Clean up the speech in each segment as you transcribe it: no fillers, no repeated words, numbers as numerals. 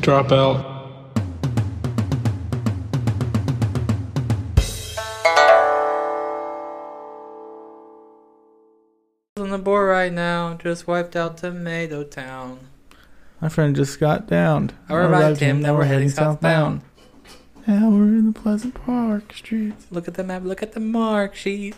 Drop out. On the board right now, just wiped out Tomato Town. My friend just got downed. I revived him, now we're heading southbound. Now we're in the Pleasant Park streets. Look at the map, look at the mark sheet.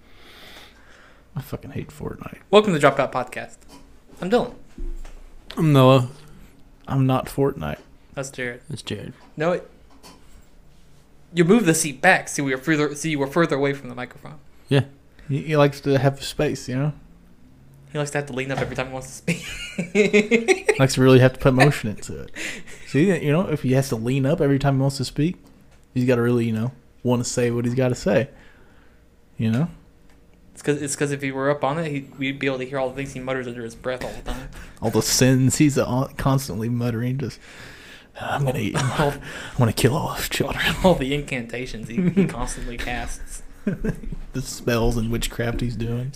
I fucking hate Fortnite. Welcome to the Dropout Podcast. I'm Dylan. I'm Noah. I'm not Fortnite. That's Jared. That's Jared. No, you move the seat back so you were further away from the microphone. Yeah. He likes to have space, you know? He likes to have to lean up every time he wants to speak. Likes to really have to put motion into it. See, you know, if he has to lean up every time he wants to speak, he's got to really, you know, want to say what he's got to say. You know? It's because if he were up on it, we'd be able to hear all the things he mutters under his breath all the time. All the sins he's constantly muttering, just, I'm going to eat. I want to kill all his children. All the incantations he constantly casts. The spells and witchcraft he's doing.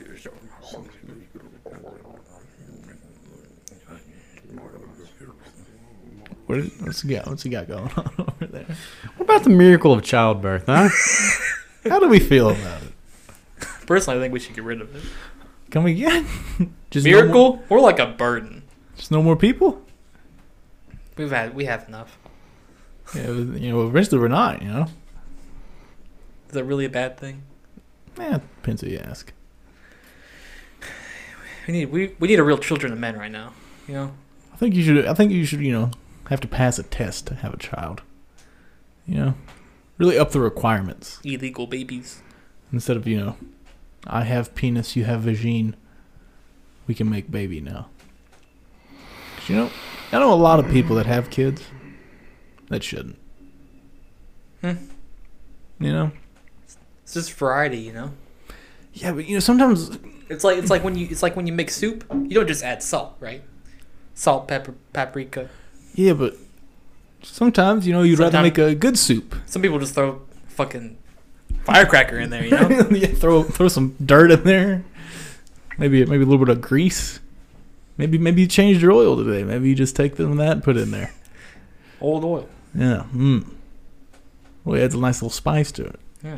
What's he got going on over there? What about the miracle of childbirth, huh? How do we feel about it? Personally, I think we should get rid of it. Can we get just miracle or like a burden? Just no more people? We have enough. Yeah, you know, eventually we're not. You know. Is that really a bad thing? Yeah, depends who you ask. We need a real children of men right now. You know. I think you should. You know, have to pass a test to have a child. You know, really up the requirements. Illegal babies. Instead of, you know, I have penis, you have vagine. We can make baby now. 'Cause, you know, I know a lot of people that have kids that shouldn't. You know. It's just variety, you know. Yeah, but you know sometimes it's like when you make soup, you don't just add salt, right? Salt, pepper, paprika. Yeah, but sometimes, you know, you'd rather make a good soup. Some people just throw fucking firecracker in there, you know. Yeah, throw some dirt in there. Maybe a little bit of grease. Maybe you changed your oil today. Maybe you just take some of that and put it in there. Old oil. Yeah. Well, it adds a nice little spice to it. Yeah.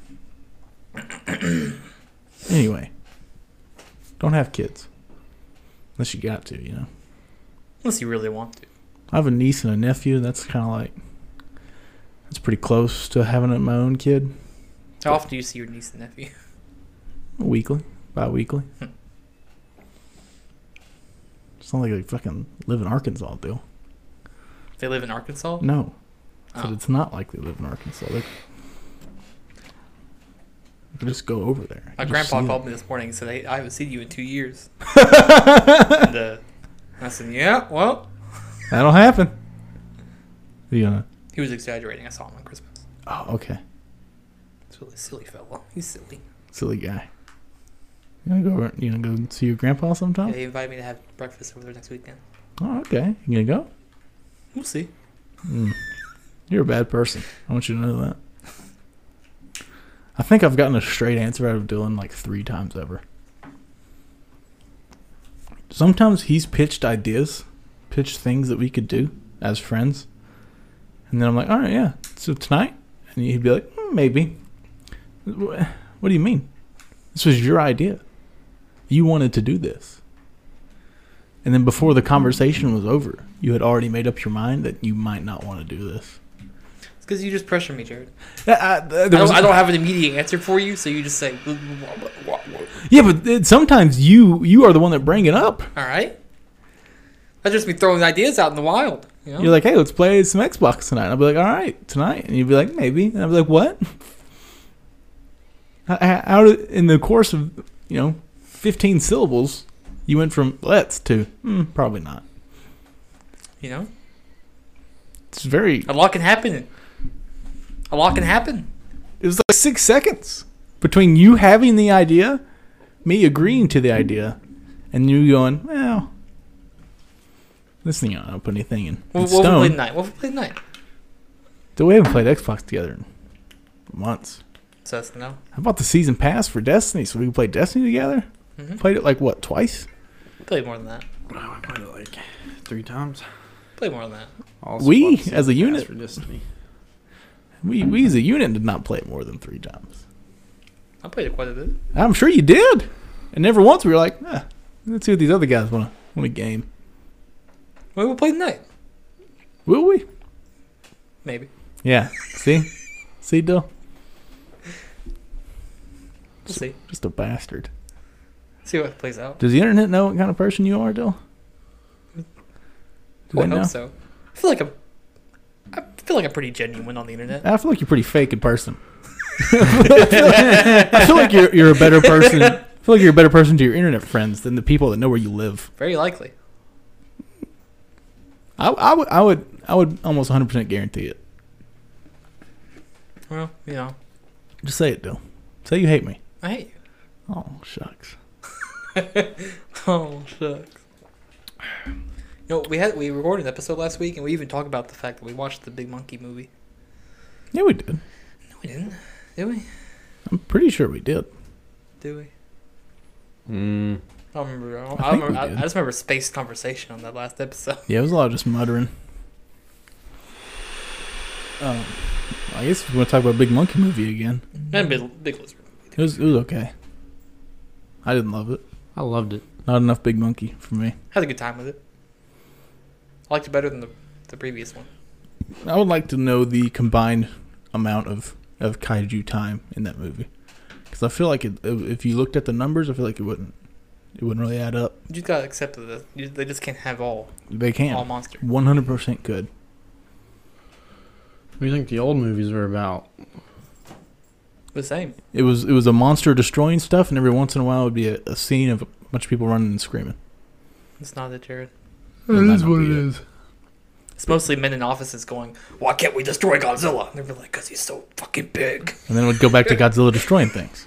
Anyway, don't have kids unless you got to, you know. Unless you really want to. I have a niece and a nephew. That's kind of like, that's pretty close to having my own kid. How often do you see your niece and nephew? Weekly, bi-weekly. It's not like they fucking live in Arkansas, dude. They live in Arkansas? No. But it's not like they live in Arkansas. They can just go over there. My grandpa called me this morning and said, "Hey, I haven't seen you in 2 years." And I said, "Yeah, well, that'll happen." Yeah. He was exaggerating. I saw him on Christmas. Oh, okay. It's a really silly fellow. He's silly. Silly guy. You gonna go see your grandpa sometime? Yeah, he invited me to have breakfast over there next weekend. Oh, okay. You gonna go? We'll see. You're a bad person. I want you to know that. I think I've gotten a straight answer out of Dylan like 3 times ever. Sometimes he's pitched things that we could do as friends. And then I'm like, all right, yeah. So tonight? And he'd be like, maybe. What do you mean? This was your idea. You wanted to do this. And then before the conversation was over, you had already made up your mind that you might not want to do this. It's because you just pressure me, Jared. I don't have an immediate answer for you, so you just say... Yeah, but sometimes you are the one that bring it up. All right. That's just me throwing ideas out in the wild. You know? You're like, hey, let's play some Xbox tonight. I'll be like, all right, tonight. And you'd be like, maybe. And I'll be like, what? How in the course of, 15 syllables, you went from let's to probably not. You know? It's very... A lot can happen. It was like 6 seconds between you having the idea, me agreeing to the idea, and you going, well, this thing, I don't put anything in What stone. have we played tonight? So we haven't played Xbox together in months. So that's no. How about the season pass for Destiny so we can play Destiny together? Played it like, what, twice? Played more than that. I played it like 3 times. played more than that. Also We, bought the as a season unit- pass for Destiny. We as a unit did not play it more than 3 times. I played it quite a bit. I'm sure you did. And never once we were like, let's see what these other guys want to game. Well, we'll play tonight. Will we? Maybe. Yeah. See? See, Dill? We'll see. Just a bastard. See what plays out. Does the internet know what kind of person you are, Dill? Do I they know? hope so. I feel like I'm pretty genuine on the internet. I feel like you're pretty fake in person. I feel like you're a better person. I feel like you're a better person to your internet friends than the people that know where you live. Very likely. I would almost 100% guarantee it. Well, Just say it, Dill. Say you hate me. I hate Oh, shucks. you. Oh, shucks. We recorded an episode last week, and we even talked about the fact that we watched the Big Monkey movie. Yeah, we did. No, we didn't. Did we? I'm pretty sure we did. Did we? Mm. I don't remember. I think we I did. just remember space conversation on that last episode. Yeah, it was a lot of just muttering. I guess we want to talk about Big Monkey movie again. And Big Lizard. It was okay. I didn't love it. I loved it. Not enough Big Monkey for me. Had a good time with it. I liked it better than the previous one. I would like to know the combined amount of kaiju time in that movie, because I feel like if you looked at the numbers, I feel like it wouldn't really add up. You just gotta accept that they just can't have all They can. monsters. 100% could. What do you think the old movies were about? The same. It was a monster destroying stuff, and every once in a while it would be a scene of a bunch of people running and screaming. It's not it, Jared. It is what it is. It's mostly men in offices going, "Why can't we destroy Godzilla?" And they're like, "Cause he's so fucking big." And then it would go back to Godzilla destroying things.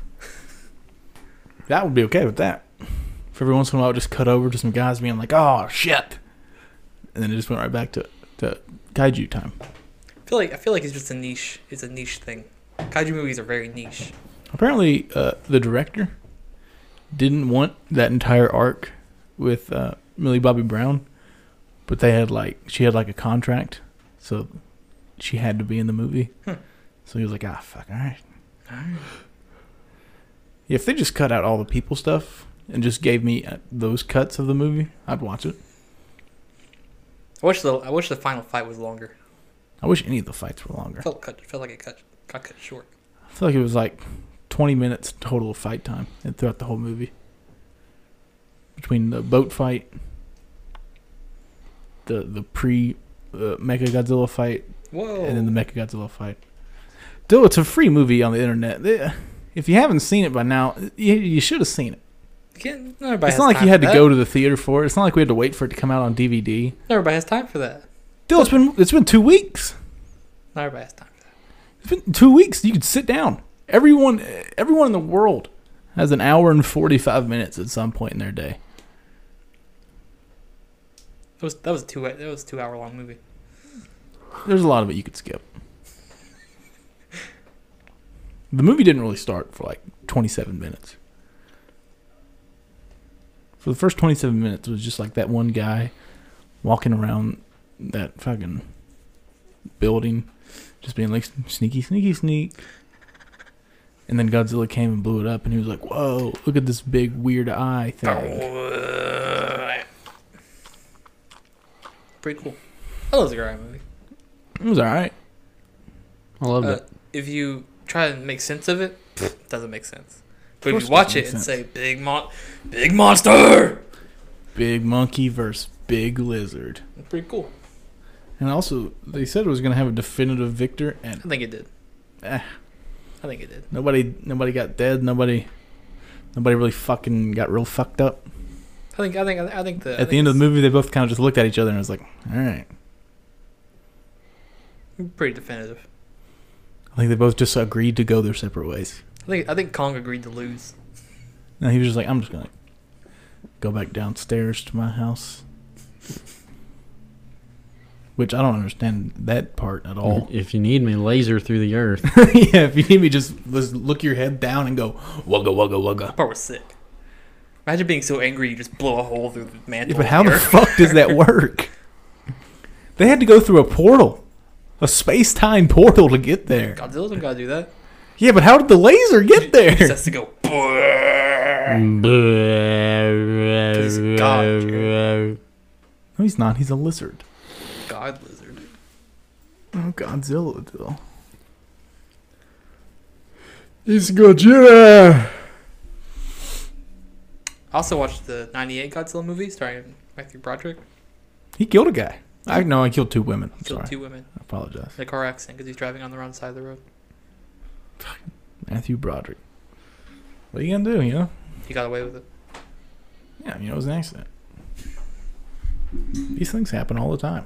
That would be okay with that. For every once in a while, it would just cut over to some guys being like, "Oh shit," and then it just went right back to kaiju time. I feel like it's just a niche. It's a niche thing. Kaiju movies are very niche. Apparently, the director didn't want that entire arc with Millie Bobby Brown, but she had a contract, so she had to be in the movie. So he was like, fuck, all right. If they just cut out all the people stuff and just gave me those cuts of the movie, I'd watch it. I wish the final fight was longer. I wish any of the fights were longer. Felt like it got cut short. I feel like it was like 20 minutes total of fight time throughout the whole movie. Between the boat fight, the pre-Mecha Godzilla fight, Whoa. and then the Mecha Godzilla fight. Though it's a free movie on the internet. If you haven't seen it by now, you should have seen it. It's It's not like you had to go to the theater for it. It's not like we had to wait for it to come out on DVD. Everybody has time for that. Dude, it's been 2 weeks. Not everybody has time for that. It's been 2 weeks. You could sit down. Everyone in the world has an hour and 45 minutes at some point in their day. That was a 2 hour long movie. There's a lot of it you could skip. The movie didn't really start for like 27 minutes. For the first 27 minutes, it was just like that one guy walking around that fucking building, just being like, sneaky, sneaky, sneak. And then Godzilla came and blew it up, and he was like, whoa, look at this big weird eye thing. Pretty cool. That was a great movie. It was alright. I loved it. If you try to make sense of it, it doesn't make sense. But course if you watch it it makes and sense. say big monster, Big monkey versus big lizard. it's pretty cool. And also, they said it was going to have a definitive victor, and I think it did. eh, I think it did. nobody got dead. Nobody really fucking got real fucked up. I think At the end of the movie, they both kind of just looked at each other and was like, all right. pretty definitive. I think they both just agreed to go their separate ways. I think Kong agreed to lose. No, he was just like, I'm just going to go back downstairs to my house. Which I don't understand that part at all. If you need me, laser through the earth. Yeah, if you need me, just look your head down and go, wugga, wugga, wugga. That part was sick. Imagine being so angry you just blow a hole through the mantle. Yeah, but how the fuck does that work? They had to go through a portal, a space-time portal to get there. Godzilla don't gotta do that. Yeah, but how did the laser get He there? just has to go. He's God, No, he's not. He's a lizard. God lizard. Oh, Godzilla, though. He's Godzilla. I also watched the '98 Godzilla movie starring Matthew Broderick. He killed a guy. I killed 2 women. I'm He killed sorry. 2 women I apologize. in a car accident because he's driving on the wrong side of the road. Matthew Broderick. What are you gonna do? You know? He got away with it. Yeah, it was an accident. These things happen all the time.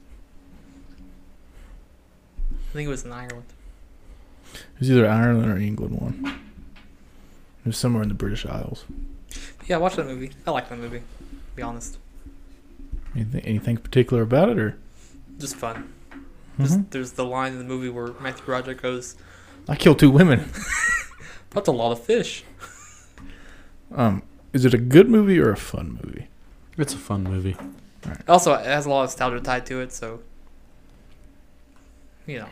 I think it was in Ireland. It was either Ireland or England one. It was somewhere in the British Isles. Yeah, I watched that movie. I like that movie, to be honest. Anything particular about it, or? Just fun. Mhm. There's the line in the movie where Matthew Broderick goes, I killed 2 women. "That's a lot of fish." Is it a good movie or a fun movie? It's a fun movie. Also, it has a lot of nostalgia tied to it, so you know,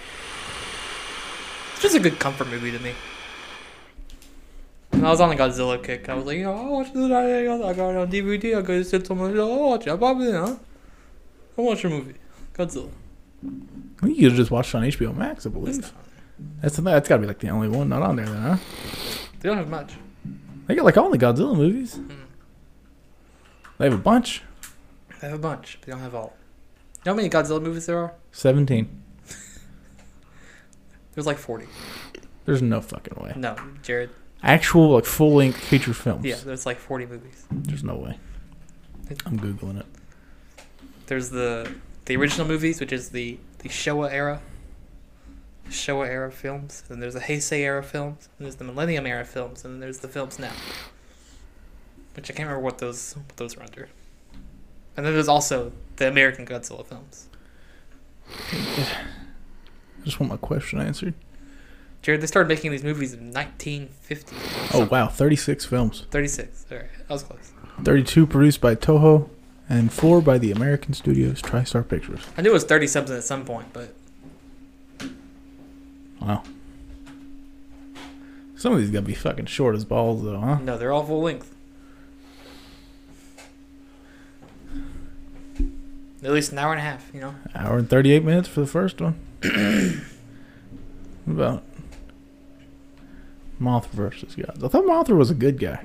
it's just a good comfort movie to me. When I was on the Godzilla kick, I was like, I'll watch this. I got it on DVD. I go sit somewhere. I'll watch it. I'll pop it in, huh? I'll watch your movie, Godzilla. Well, you could have just watched it on HBO Max, I It's believe. not- That's got to be like the only one not on there, then, huh? They don't have much. They got like all the Godzilla movies. They have a bunch. They have a bunch, but they don't have all. You know how many Godzilla movies there are? 17. There's like 40. There's no fucking way. No, Jared. Actual like full length feature films. Yeah, there's like 40 movies. There's no way. I'm googling it. There's the original movies, which is the Showa era. Showa era films. And there's the Heisei era films. And there's the Millennium era films. And then there's the films now. Which I can't remember what those are under. And then there's also the American Godzilla films. I just want my question answered. Jared, they started making these movies in 1950. Oh wow, 36 films. 36. Alright, I was close. 32 produced by Toho, and 4 by the American studios TriStar Pictures. I knew it was 30 something at some point, but Wow. Some of these gotta be fucking short as balls though, huh? no, they're all full length. At least an hour and a half, you know? Hour and 38 minutes for the first one. What about Mothra versus Godzilla? I thought Mothra was a good guy.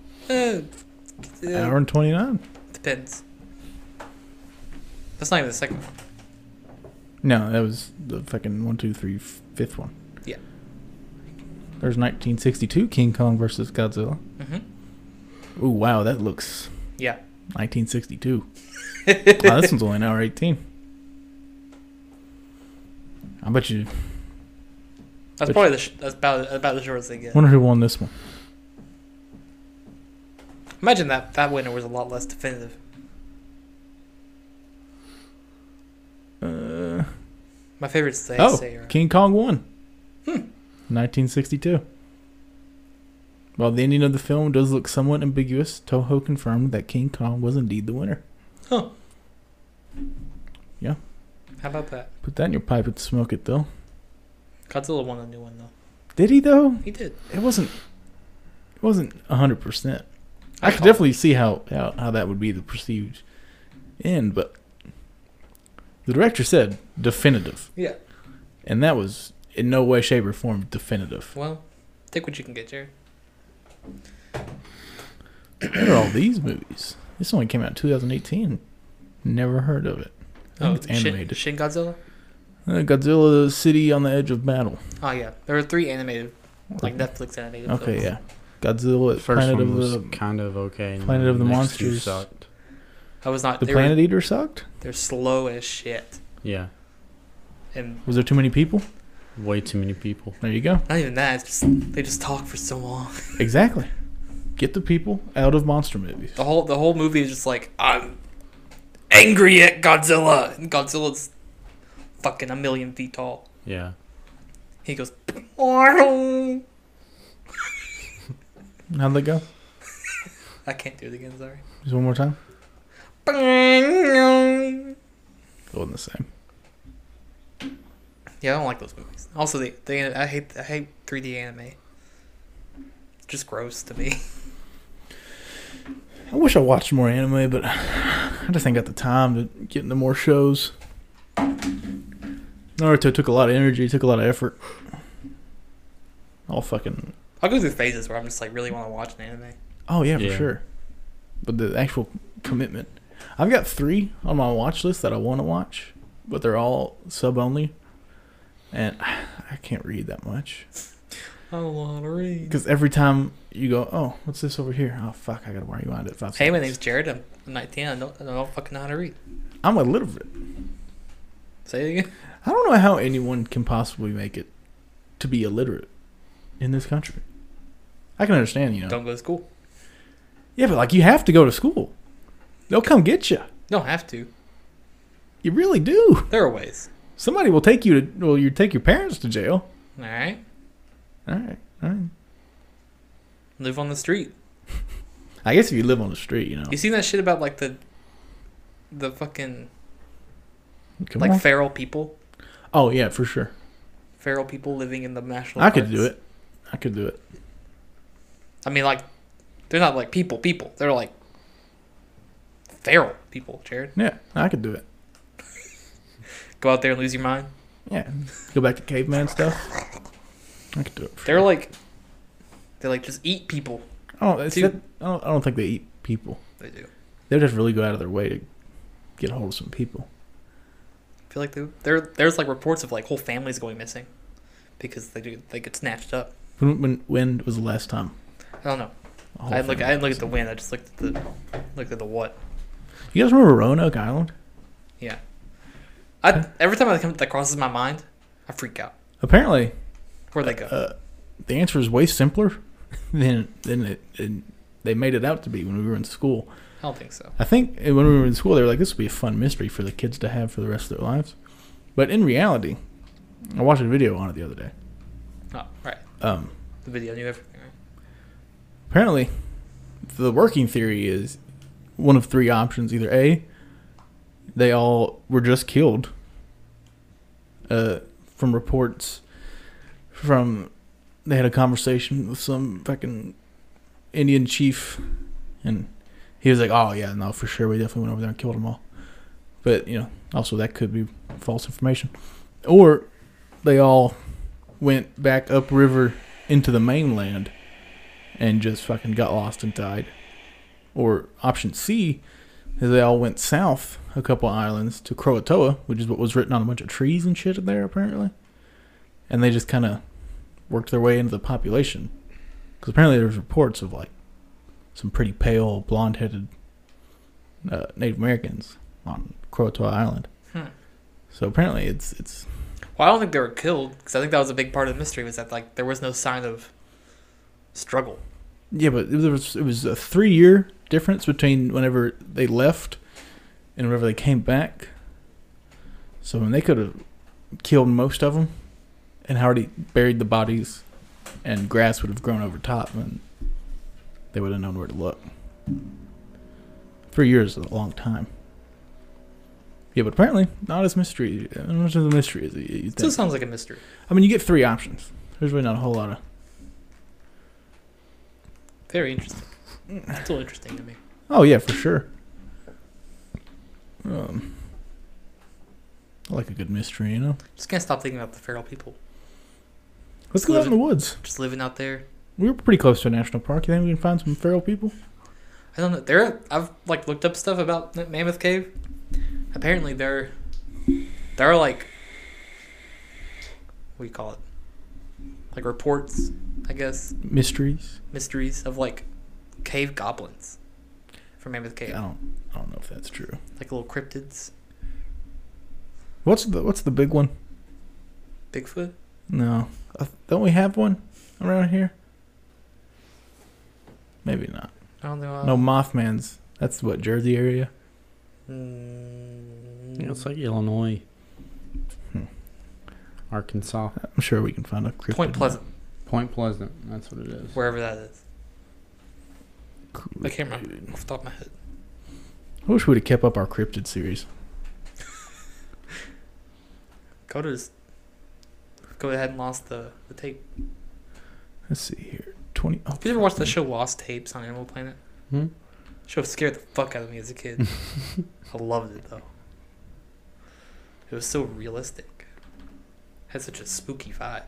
Hour and 29. Depends. That's not even the second one. No, that was the fucking 1, 2, 3, fifth one. Yeah. There's 1962 King Kong versus Godzilla. Mm-hmm. Ooh, wow, that looks Yeah. 1962. Wow, this one's only an hour 18. I bet you. That's probably that's about the shortest they get. Wonder who won this one. Imagine that winner was a lot less definitive. My favorite's the Heisei era. King Kong won. 1962. While the ending of the film does look somewhat ambiguous, Toho confirmed that King Kong was indeed the winner. Huh. Yeah. How about that? Put that in your pipe and smoke it, though. Godzilla won a new one though. Did he, though? He did. It wasn't 100%. I could call definitely see how that would be the perceived end, but the director said definitive. Yeah. And that was in no way, shape, or form definitive. Well, take what you can get, Jared. What are all these movies? This only came out in 2018. Never heard of it. I think it's animated. Shin Godzilla? Godzilla, the City on the Edge of Battle. Oh yeah, there were 3 animated, like Netflix animated. Okay, films. yeah. Godzilla, First Planet one of was the kind of okay. and Planet of the next two Monsters. sucked. I was not. the Planet Eater sucked. They're slow as shit, Yeah, and Was there too many people? way too many people. There you go. not even that. It's just they just talk for so long. Exactly. Get the people out of monster movies. The whole movie is just like, I'm angry at Godzilla, and Godzilla's fucking a million feet tall. Yeah, He goes, How'd that go? I can't do it again. Sorry. Just one more time. It wasn't the same. Yeah, I don't like those movies. Also, I hate 3D anime. It's just gross to me. I wish I watched more anime, but I just ain't got the time to get into more shows. Naruto took a lot of energy, took a lot of effort. I'll go through phases where I'm just like really want to watch an anime. Oh yeah, for sure. But the actual commitment, I've got 3 on my watch list that I want to watch, but they're all sub only, and I can't read that much. I don't want to read. Because every time you go, oh, what's this over here? Oh fuck, I gotta rewind it 5 seconds. Hey, my name's Jared. I'm 19. I don't fucking know how to read. I'm illiterate. Say it again. I don't know how anyone can possibly make it to be illiterate in this country. I can understand, Don't go to school. Yeah, but like you have to go to school. They'll come get you. Don't have to. You really do. There are ways. Somebody will take you to. Well, you take your parents to jail. All right. All right. Live on the street. I guess if you live on the street, You seen that shit about like the fucking Come on. feral people? Oh yeah, for sure. Feral people living in the national I parks. could do it. I could do it. I mean, like, they're not like people. They're like feral people, Jared. Yeah, I could do it. Go out there and lose your mind. Yeah, go back to caveman stuff. I could do it. They're like just eat people. Oh, I don't think they eat people. They do. They just really go out of their way to get a hold of some people. I feel like there's like reports of like whole families going missing because they get snatched up. When was the last time? I don't know. I didn't look at the wind. I just looked at the what. You guys remember Roanoke Island? Yeah. Every time that crosses my mind, I freak out. Apparently, Where'd they go? The answer is way simpler than they made it out to be when we were in school. I don't think so. I think when we were in school, they were like, this would be a fun mystery for the kids to have for the rest of their lives. But in reality, I watched a video on it the other day. Oh, right. The video knew everything, right? Apparently, the working theory is one of 3 options. Either A, they all were just killed from reports from... They had a conversation with some fucking Indian chief, and he was like, oh, yeah, no, for sure, we definitely went over there and killed them all. But, also that could be false information. Or they all went back upriver into the mainland and just fucking got lost and died. Or option C is they all went south a couple islands to Croatoa, which is what was written on a bunch of trees and shit there, apparently. And they just kind of worked their way into the population. Because apparently there's reports of, like, some pretty pale, blonde-headed Native Americans on Croatoa Island. So apparently it's... Well, I don't think they were killed, because I think that was a big part of the mystery, was that, like, there was no sign of struggle. Yeah, but it was a 3-year difference between whenever they left and whenever they came back. So when they could have killed most of them and already buried the bodies, and grass would have grown over top, and they would have known where to look. 3 years is a long time. Yeah, but apparently not as much of a mystery as you think. Still sounds like a mystery. I mean, you get 3 options. There's really not a whole lot of... Very interesting. Still interesting to me. Oh, yeah, for sure. I like a good mystery, Just can't stop thinking about the feral people. Let's go out in the woods. Just living out there. We were pretty close to a national park. You think we can find some feral people? I don't know. I've like looked up stuff about Mammoth Cave. Apparently, there are like, what do you call it? Like reports, I guess. Mysteries of like cave goblins from Mammoth Cave. I don't know if that's true. Like little cryptids. What's the big one? Bigfoot? No. Don't we have one around here? Maybe not. I don't know. No, Mothman's. That's what, Jersey area? Yeah, it's like Illinois. Arkansas. I'm sure we can find a cryptid. Point Pleasant. Point Pleasant. That's what it is. Wherever that is. I can't remember off the top of my head. I wish we'd have kept up our cryptid series. Go ahead and lost the tape. Let's see here. 20. Oh, Did you ever watch the show Lost Tapes on Animal Planet? Hmm? Show scared the fuck out of me as a kid. I loved it though. It was so realistic. Had such a spooky vibe.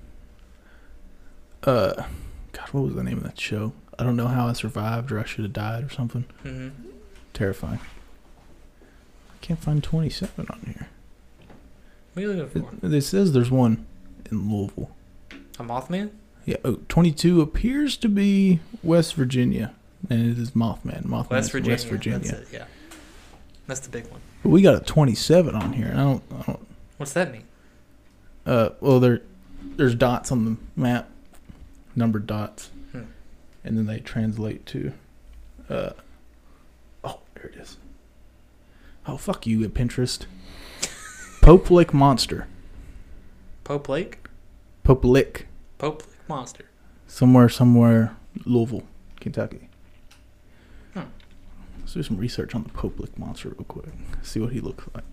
God, what was the name of that show? I don't know how I survived, or I should have died, or something. Mm-hmm. Terrifying. I can't find 27 on here. What are you looking for? It says there's one in Louisville. A Mothman? Yeah, 22 appears to be West Virginia, and it is Mothman. Mothman West is Virginia. West Virginia. That's it, yeah. That's the big one. But we got a 27 on here, and I don't. What's that mean? Well, there's dots on the map, numbered dots, and then they translate to. Oh, there it is. Oh, fuck you, Pinterest. Pope Lick Monster. Pope Lake? Pope Lick. Pope Lake Monster. Somewhere, Louisville, Kentucky. Huh. Let's do some research on the Pope Lick Monster real quick. See what he looks like.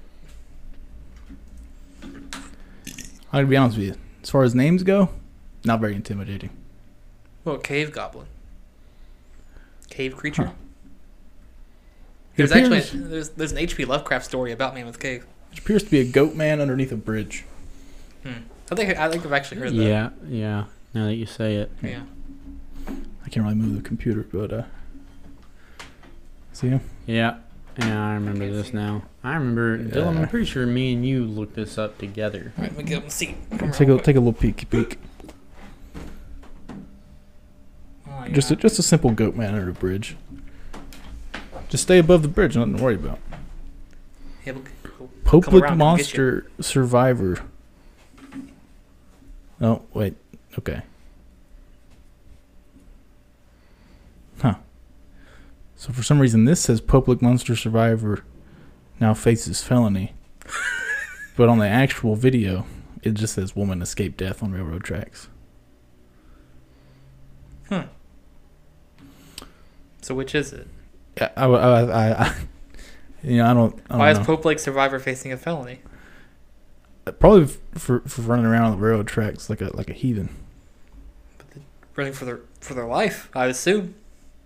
I gotta be honest with you. As far as names go, not very intimidating. Well, cave goblin. Cave creature. Huh. There's It actually appears- there's an H.P. Lovecraft story about Mammoth Cave. It appears to be a goat man underneath a bridge. I think I've actually heard that. Yeah. Now that you say it. Yeah. I can't really move the computer, but see him? Yeah. Yeah, I remember this now. I remember, Dylan, I'm pretty sure me and you looked this up together. All right, let me get him a seat. Take a little peek. Oh, Just a simple goat man under a bridge. Just stay above the bridge, nothing to worry about. Yeah, Pope come Lick around and Monster Survivor. Oh, wait. Okay. Huh. So for some reason this says Pope Lick Monster Survivor now faces felony. But on the actual video, it just says woman escaped death on railroad tracks. So which is it? Yeah, I I don't Why know. is Pope Lake Survivor facing a felony? Probably for running around on the railroad tracks like a heathen. Running for their life, I assume.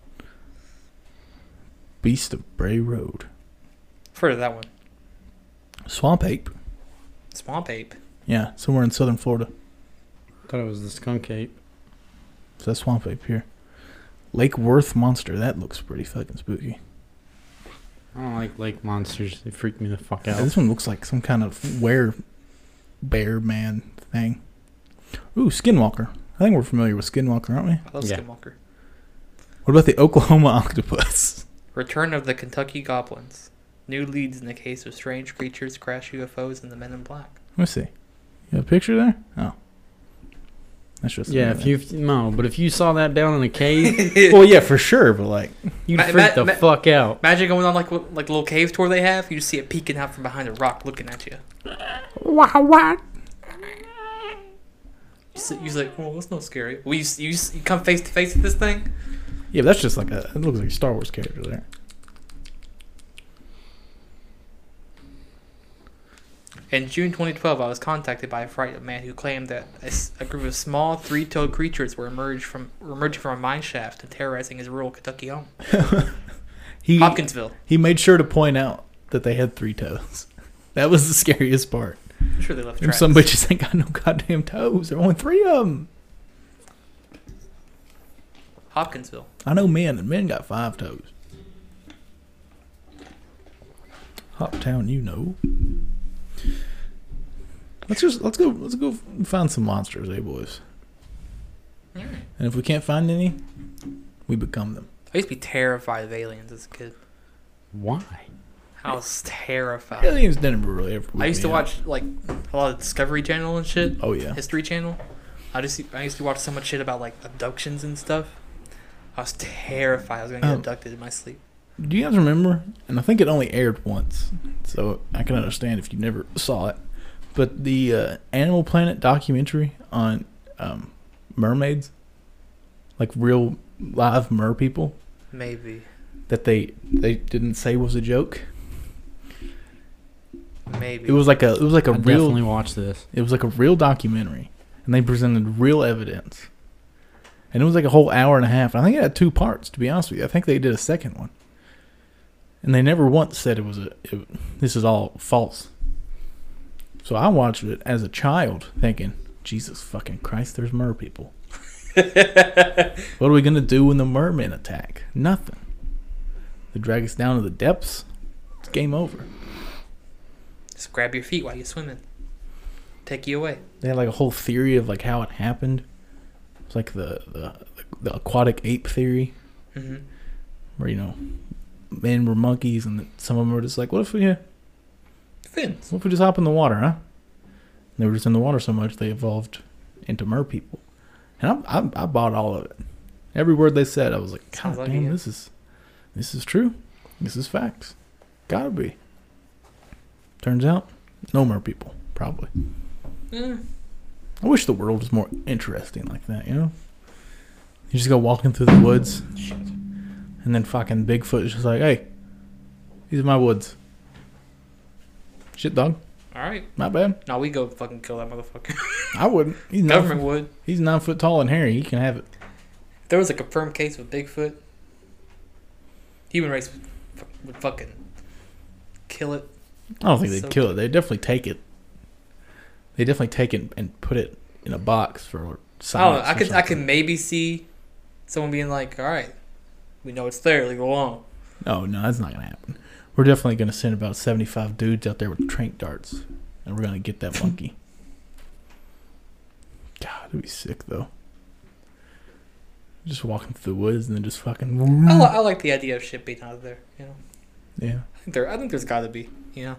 Beast of Bray Road. I've heard of that one. Swamp Ape. Swamp Ape. Yeah, somewhere in southern Florida. Thought it was the skunk ape. So that's Swamp Ape here. Lake Worth Monster. That looks pretty fucking spooky. I don't like lake monsters. They freak me the fuck Yeah, out. this one looks like some kind of bear man thing. Ooh, Skinwalker. I think we're familiar with Skinwalker, aren't we? I love Yeah. Skinwalker. What about the Oklahoma octopus? Return of the Kentucky Goblins. New leads in the case of strange creatures, crash UFOs, and the Men in Black. Let me see. You have a picture there? Oh. That's just Yeah, but if you saw that down in a cave, well, yeah, for sure, but like, you'd freak the fuck out. Imagine going on like a little cave tour they have. You just see it peeking out from behind a rock, looking at you. what? You're like, well, that's not scary. Well, you come face to face with this thing. Yeah, but that's just like it looks like a Star Wars character there. In June 2012, I was contacted by a frightened man who claimed that a group of small three-toed creatures were emerging from a mine shaft and terrorizing his rural Kentucky home. Hopkinsville. He made sure to point out that they had 3 toes. That was the scariest part. I'm sure they left tracks. Some bitches ain't got no goddamn toes. There are only 3 of them. Hopkinsville. I know men, and men got 5 toes. Hoptown, you know. Let's go find some monsters, eh, boys? All right. And if we can't find any, we become them. I used to be terrified of aliens as a kid. Why? I was terrified. Aliens didn't really ever. I used to watch like a lot of Discovery Channel and shit. Oh yeah. History Channel. I used to watch so much shit about like abductions and stuff. I was terrified I was gonna get abducted in my sleep. Do you guys remember? And I think it only aired once, so I can understand if you never saw it. But the Animal Planet documentary on mermaids, like real live mer people, Maybe. that they didn't say was a joke. Maybe. It was like a I real definitely watched this. it was like a real documentary, and they presented real evidence. And it was like a whole hour and a half. I think it had 2 parts, to be honest with you. I think they did a second one. And they never once said this is all false. So I watched it as a child thinking, Jesus fucking Christ, there's mer people. What are we going to do when the mermen attack? Nothing. They drag us down to the depths. It's game over. Just grab your feet while you're swimming. Take you away. They had like a whole theory of like how it happened. It's like the aquatic ape theory, Mm-hmm. where men were monkeys and some of them were just like, what if we Fins. just hop in the water, huh? And they were just in the water so much they evolved into mer people. And I bought all of it. Every word they said, I was like, God Sounds like damn, it. this is true. This is facts. Gotta be. Turns out, no mer people, probably. I wish the world was more interesting like that, You just go walking through the woods, and then fucking Bigfoot is just like, hey, these are my woods. Shit, dog. All right. Not bad. Now we go fucking kill that motherfucker. I wouldn't. Government would. He's 9 foot tall and hairy. He can have it. If there was a confirmed case with Bigfoot, human race would fucking kill it. I don't think they'd So kill it. They'd definitely take it. They definitely take it and put it in a box for I don't know. science. I or could something. maybe see someone being like, all right, we know it's there. Leave it alone. Oh no, that's not gonna happen. We're definitely gonna send about 75 dudes out there with trank darts, and we're gonna get that monkey. God, it'd be sick though. Just walking through the woods and then just fucking. I like the idea of shit being out of there. Yeah. I think there's got to be.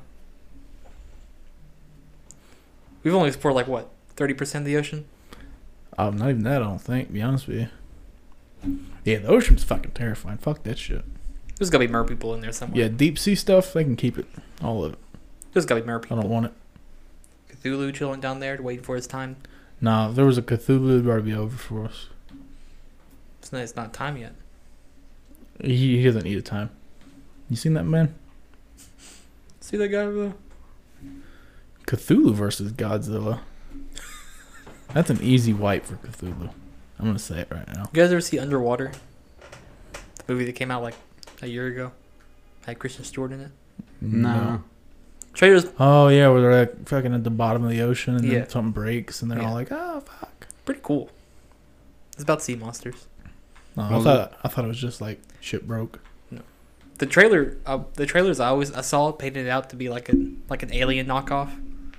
We've only explored like what 30% of the ocean. Not even that. I don't think. To be honest with you. Yeah, the ocean's fucking terrifying. Fuck that shit. There's got to be mer people in there somewhere. Yeah, deep sea stuff. They can keep it. All of it. There's got to be mer I people. don't want it. Cthulhu chilling down there waiting for his time. Nah, if there was a Cthulhu, it'd already be over for us. It's not time yet. He doesn't need a time. You seen that, man? See that guy over there? Cthulhu versus Godzilla. That's an easy wipe for Cthulhu. I'm gonna say it right now. You guys ever see Underwater? The movie that came out like a year ago. Had Kristen Stewart in it. No. Trailers Oh yeah, where they're like fucking at the bottom of the ocean and Yeah. then something breaks and they're Yeah. all like, "Oh fuck." pretty cool. It's about sea monsters. No, Well, I thought it was just like shit broke. The trailers I saw painted it out to be like an alien knockoff.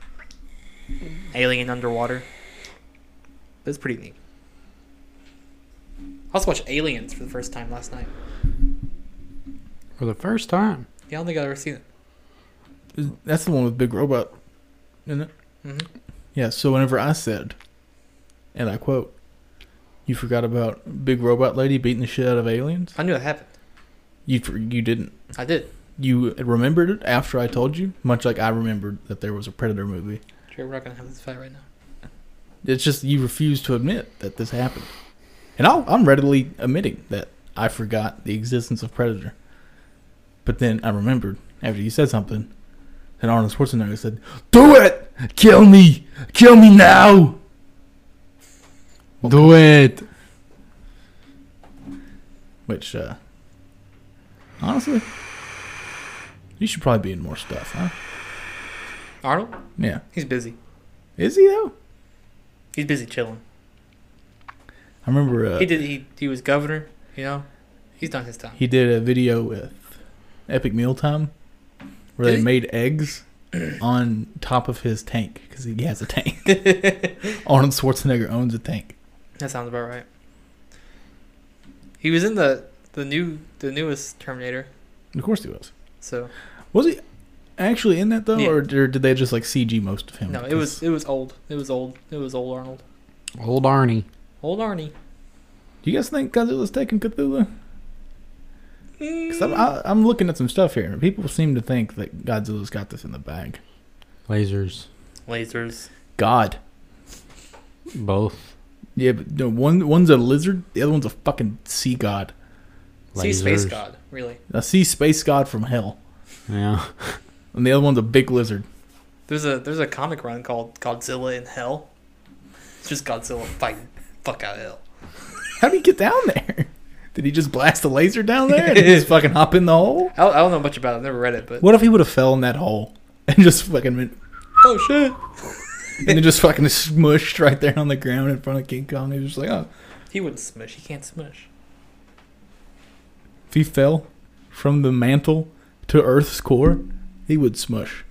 Alien underwater. That's pretty neat. I also watched Aliens for the first time last night. For the first time. Yeah, I don't think I've ever seen it. That's the one with Big Robot, isn't it? Mm-hmm. Yeah. So whenever I said, and I quote, "You forgot about Big Robot Lady beating the shit out of aliens," I knew it happened. you didn't. I did. You remembered it after I told you, much like I remembered that there was a Predator movie. Sure, we're not gonna have this fight right now. It's just you refuse to admit that this happened, and I'm readily admitting that I forgot the existence of Predator. But then I remembered after you said something, and Arnold Schwarzenegger said, "Do it! Kill me! Kill me now!" Do it. Which, honestly, you should probably be in more stuff, huh? Arnold? Yeah. He's busy. Is he though? He's busy chilling. I remember He was governor. He's done his time. he did a video with Epic Mealtime where Did they he? made eggs on top of his tank because he has a tank. Arnold Schwarzenegger owns a tank. That sounds about right. He was in the newest Terminator. Of course he was. So Was he actually in that though, Yeah. or did they just like CG most of him? no, it was old. It was old Arnold. Old Arnie. Old Arnie. Do you guys think Godzilla's taking Cthulhu? Because I'm looking at some stuff here. People seem to think that Godzilla's got this in the bag. Lasers. Lasers. God. Both. Yeah, but no, one's a lizard, the other one's a fucking sea god. Sea space Lasers. god, really. A sea space god from hell. Yeah. And the other one's a big lizard. There's a comic run called Godzilla in Hell. It's just Godzilla fighting fuck out of hell. How did he get down there? Did he just blast a laser down there and just fucking hop in the hole? I don't know much about it. I've never read it, but What if he would have fell in that hole and just fucking went, oh shit, and then just fucking smushed right there on the ground in front of King Kong? He was just like, oh. he wouldn't smush. He can't smush. If he fell from the mantle to Earth's core, he would smush.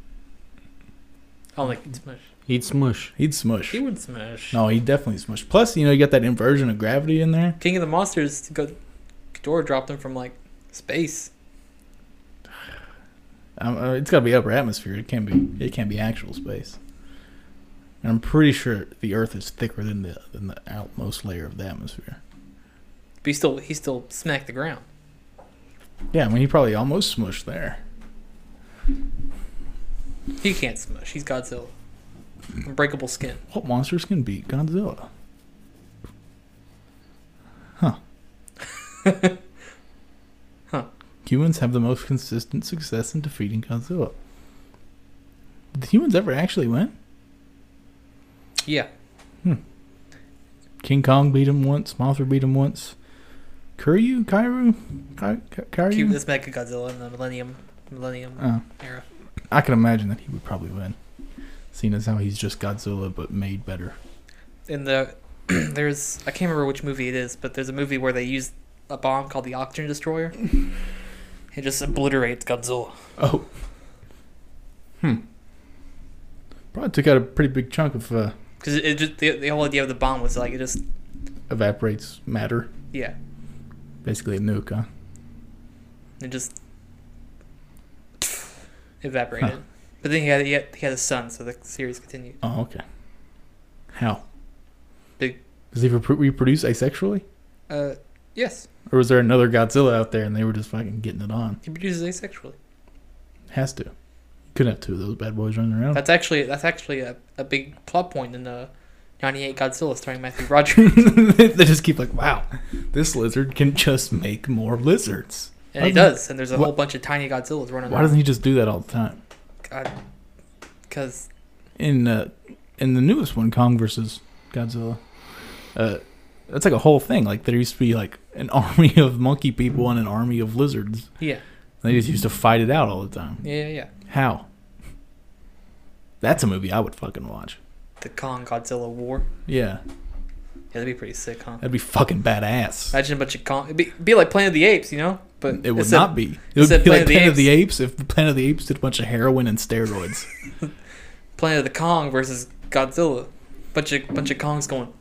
I don't think he'd smush. He'd smush. He'd smush. He would smash. No, he'd definitely smush. Plus, you got that inversion of gravity in there. King of the Monsters, Ghidorah dropped him from like space. It's got to be upper atmosphere. It can't be actual space. And I'm pretty sure the Earth is thicker than the outmost layer of the atmosphere. But he still smacked the ground. Yeah, I mean, he probably almost smushed there. He can't smush. He's Godzilla. Unbreakable skin. What monsters can beat Godzilla? Huh. Huh. Humans have the most consistent success in defeating Godzilla. Did humans ever actually win? Yeah. King Kong beat him once. Mothra beat him once. Kairu? This Mega Godzilla in the Millennium era. I can imagine that he would probably win. Seeing as how he's just Godzilla, but made better. In the there's I can't remember which movie it is, but there's a movie where they use a bomb called the Oxygen Destroyer. It just obliterates Godzilla. Oh. Probably took out a pretty big chunk of Because it just the whole idea of the bomb was like it just evaporates matter. yeah, Basically a nuke, huh? it just evaporated. Huh. But then he had a son, so the series continued. Oh, okay. How? Big. Does he reproduce asexually? Yes, Or was there another Godzilla out there and they were just fucking getting it on? he produces asexually. Has to. Couldn't have two of those bad boys running around. That's actually a big plot point in the 98 Godzilla starring Matthew Broderick. They just keep like, wow, this lizard can just make more lizards. And he does, and there's a whole bunch of tiny Godzillas running Why around. doesn't he just do that all the time? God, because In the newest one, Kong versus Godzilla, that's like a whole thing. Like there used to be like an army of monkey people and an army of lizards. yeah, They just used to fight it out all the time. yeah. How? That's a movie I would fucking watch. The Kong Godzilla War. Yeah, Yeah, that'd be pretty sick, huh? that'd be fucking badass. Imagine a bunch of Kong. It'd be like Planet of the Apes, you know? But It would instead- not be. It would instead be like Planet of the Planet of the Apes. Apes if the Planet of the Apes did a bunch of heroin and steroids. Planet of the Kong versus Godzilla. Bunch of Kongs going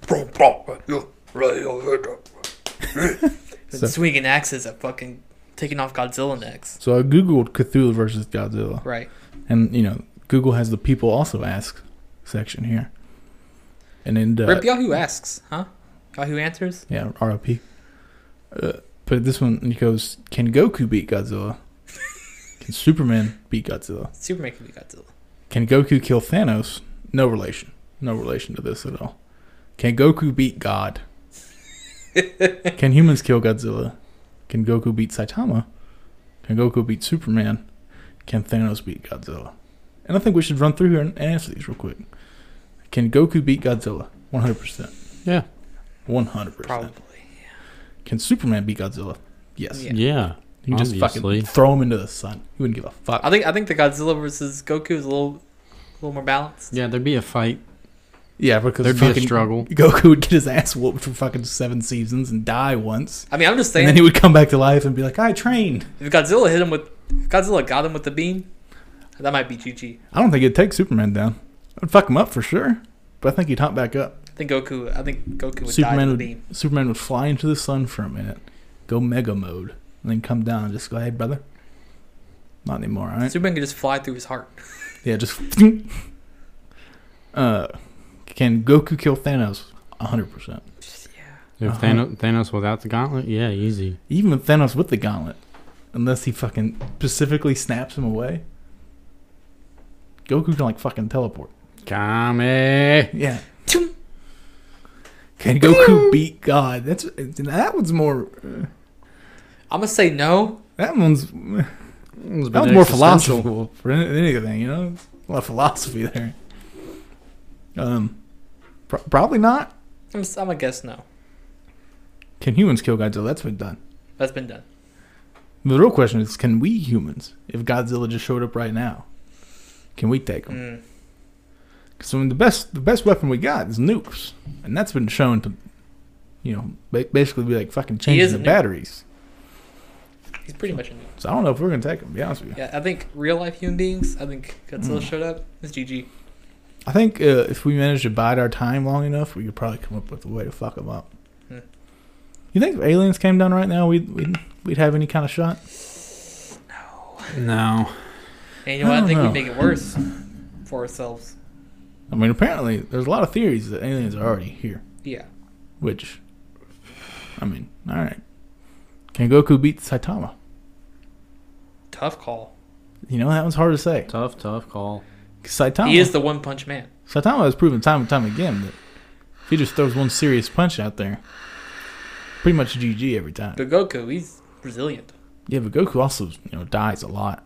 So- swinging axes at fucking taking off Godzilla necks. So I googled Cthulhu versus Godzilla, Right. and Google has the people also ask section here, and then Rip Yahoo asks, huh? Yahoo answers. yeah, RIP. But this one he goes, can Goku beat Godzilla? Can Superman beat Godzilla? Superman can be Godzilla. Can Goku kill Thanos? No relation to this at all. Can Goku beat God? Can humans kill Godzilla? Can Goku beat Saitama? Can Goku beat Superman? Can Thanos beat Godzilla? And I think we should run through here and answer these real quick. Can Goku beat Godzilla? 100%. Yeah. 100%. Probably. Can Superman beat Godzilla? Yes. Yeah. Yeah. You can just Obviously. fucking throw him into the sun. He wouldn't give a fuck. I think the Godzilla versus Goku is a little more balanced. Yeah, there'd be a fight. Yeah, because There'd be a fucking struggle. Goku would get his ass whooped for fucking 7 seasons and die once. I mean, I'm just And saying. then he would come back to life and be like, I trained. If Godzilla got him with the beam, that might be GG. I don't think it'd take Superman down. I'd fuck him up for sure. But I think he'd hop back up. I think Goku would die with the beam. Superman would fly into the sun for a minute, go mega mode, and then come down and just go, hey, brother. Not anymore, alright? Superman could just fly through his heart. Yeah, just... Can Goku kill Thanos? 100%. If Thanos without the gauntlet, yeah, easy. Even with Thanos with the gauntlet, unless he fucking specifically snaps him away, Goku can like fucking teleport. Kame. Yeah. Can Goku beat God? That one's more. I'm gonna say no. That one's It's a that bit one's more existential. philosophical for anything, you know. A lot of philosophy there. Probably not. I'm gonna guess no. Can humans kill Godzilla? That's been done. That's been done. The real question is, can we humans, if Godzilla just showed up right now, can we take him? Because I mean, the best weapon we got is nukes, and that's been shown to, basically be like fucking changing the batteries. He's pretty much a nuke. So I don't know if we're gonna take him. To be honest with you. Yeah, I think real life human beings. I think Godzilla showed up. It's GG. I think if we managed to bide our time long enough, we could probably come up with a way to fuck him up. You think if aliens came down right now, we'd have any kind of shot? No. And you know what? I think we'd make it worse for ourselves. I mean, apparently, there's a lot of theories that aliens are already here. Yeah. Which, I mean, all right. Can Goku beat Saitama? Tough call. That was hard to say. Tough call. Saitama. He is the one punch man. Saitama has proven time and time again that if he just throws one serious punch out there, pretty much GG every time. But Goku, he's resilient. Yeah, but Goku also, dies a lot.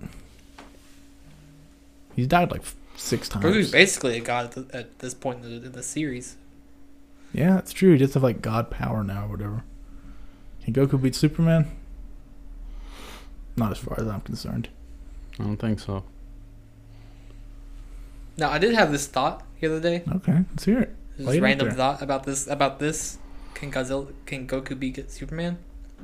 He's died like 6 times. Goku's basically a god at this point in the series. Yeah, that's true. He just have like god power now or whatever. Can Goku beat Superman? Not as far as I'm concerned. I don't think so. Now, I did have this thought the other day. Okay, let's hear it. This random thought about this. Can Goku beat Superman?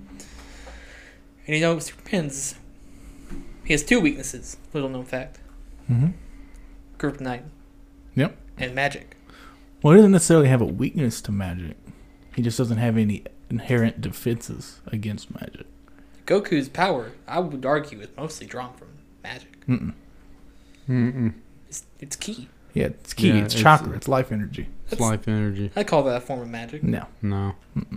And Superman's... He has 2 weaknesses. Little known fact. Mm-hmm. Kryptonite. Yep. And magic. Well, he doesn't necessarily have a weakness to magic. He just doesn't have any inherent defenses against magic. Goku's power, I would argue, is mostly drawn from magic. It's key. Yeah, it's key. Yeah, it's chakra. It's life energy. It's life energy. I call that a form of magic. No. Mm-mm.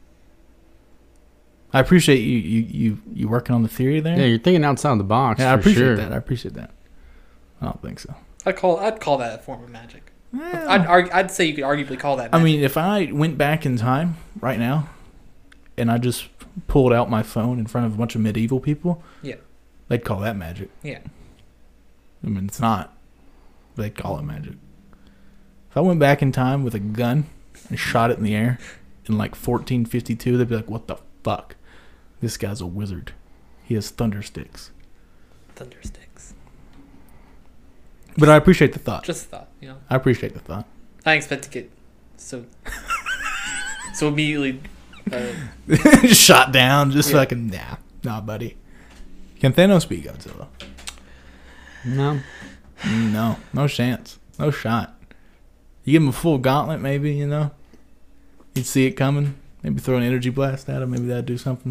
I appreciate you working on the theory there. Yeah, you're thinking outside the box. Yeah, I for appreciate sure. that. I appreciate that. I don't think so. I'd call that a form of magic. Well, I'd say you could arguably call that magic. I mean, if I went back in time right now, and I just pulled out my phone in front of a bunch of medieval people, yeah, they'd call that magic. Yeah. I mean, it's not. But they'd call it magic. If I went back in time with a gun and shot it in the air in like 1452, they'd be like, "What the fuck? This guy's a wizard. He has thunder sticks." Thunder sticks. But I appreciate the thought. Just a thought, I appreciate the thought. I didn't expect to get so immediately. Just shot down. Just fucking nah, buddy. Can Thanos beat Godzilla? No. No chance. No shot. You give him a full gauntlet, maybe, You'd see it coming. Maybe throw an energy blast at him. Maybe that'd do something.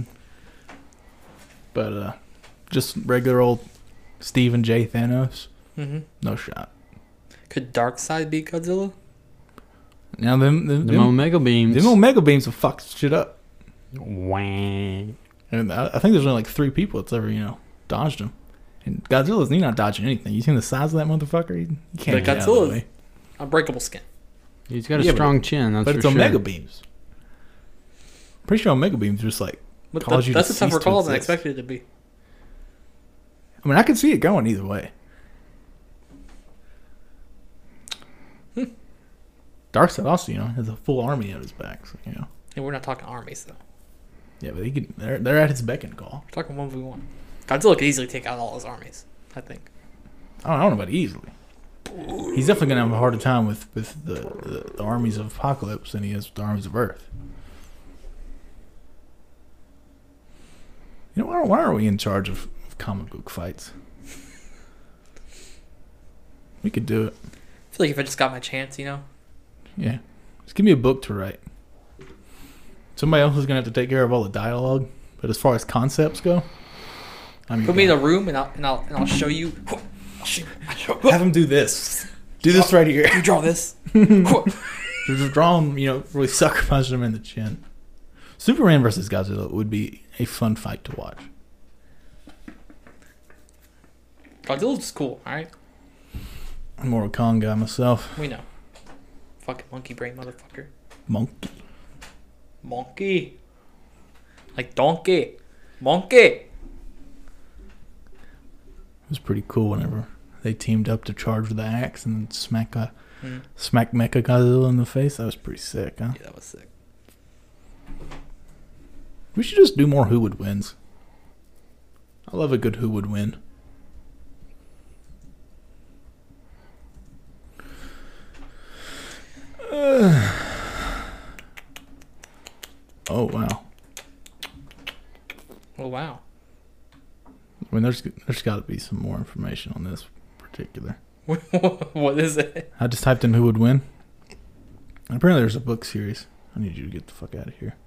But just regular old Stephen J. Thanos, no shot. Could Darkseid beat Godzilla? Now them Omega beams. Them Omega beams will fuck shit up. Wang. And I think there's only like 3 people that's ever dodged him. And Godzilla's not dodging anything. You seen the size of that motherfucker? He can't get out of the way. Unbreakable skin. He's got a strong chin. That's but for it's sure. Omega beams. Pretty sure Omega beams just like cause you to That's a tougher cease to call than I exist. expected it to be. I mean, I could see it going either way. Darkseid also, has a full army at his back. So, And we're not talking armies though. Yeah, but they're at his beck and call. We're talking 1v1. Godzilla could easily take out all his armies, I think. I don't know about easily. He's definitely gonna have a harder time with the armies of Apocalypse than he is with the armies of Earth. Why aren't we in charge of comic book fights? We could do it. I feel like if I just got my chance, Yeah. Just give me a book to write. Somebody else is going to have to take care of all the dialogue. But as far as concepts go, put me in a room and I'll show you. Have him do this. Do this right here. You draw this. Just draw him, really sucker punch him in the chin. Superman versus Godzilla would be a fun fight to watch. Godzilla's just cool, alright? I'm more a Kong guy myself. We know. Fucking monkey brain motherfucker. Monkey. Monkey. Like donkey. Monkey. It was pretty cool whenever they teamed up to charge with the axe and smack Mm. Mechagodzilla in the face. That was pretty sick, huh? Yeah, that was sick. We should just do more Who Would Wins. I love a good Who Would Win. Oh wow! Oh wow. I mean, there's got to be some more information on this particular. What is it? I just typed in Who Would Win. And apparently, there's a book series. I need you to get the fuck out of here.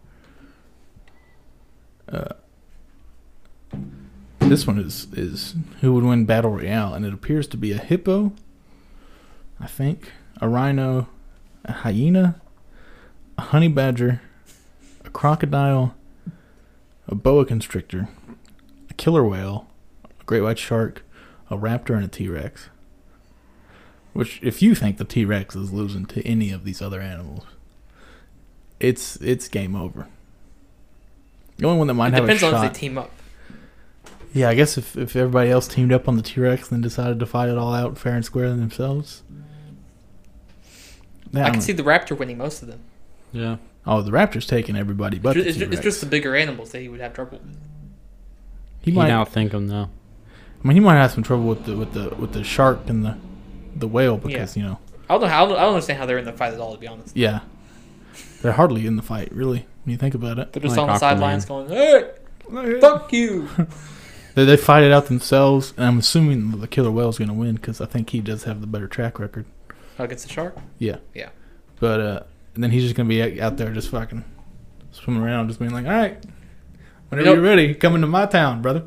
This one is Who Would Win Battle Royale, and it appears to be a hippo, I think, a rhino, a hyena, a honey badger, a crocodile, a boa constrictor, a killer whale, a great white shark, a raptor, and a T-Rex. Which, if you think the T-Rex is losing to any of these other animals, it's game over. The only one that might have a Depends shot. on if they team up. Yeah, I guess if everybody else teamed up on the T-Rex and then decided to fight it all out fair and square themselves. Yeah, I can see the raptor winning most of them. Yeah. Oh, the Raptor's taking everybody but It's the T-Rex. just the bigger animals that he would have trouble with. He He'd might. outthink them though. I mean, he might have some trouble with the shark and the whale because I don't don't understand how they're in the fight at all, to be honest. yeah, they're hardly in the fight really when you think about it. They're just Like on the Aquaman. sidelines going, "Hey, fuck you!" They fight it out themselves, and I'm assuming the killer whale's going to win because I think he does have the better track record. Against the shark. Yeah. Yeah. But and then he's just going to be out there just fucking swimming around, just being like, all right, whenever you're ready, come into my town, brother.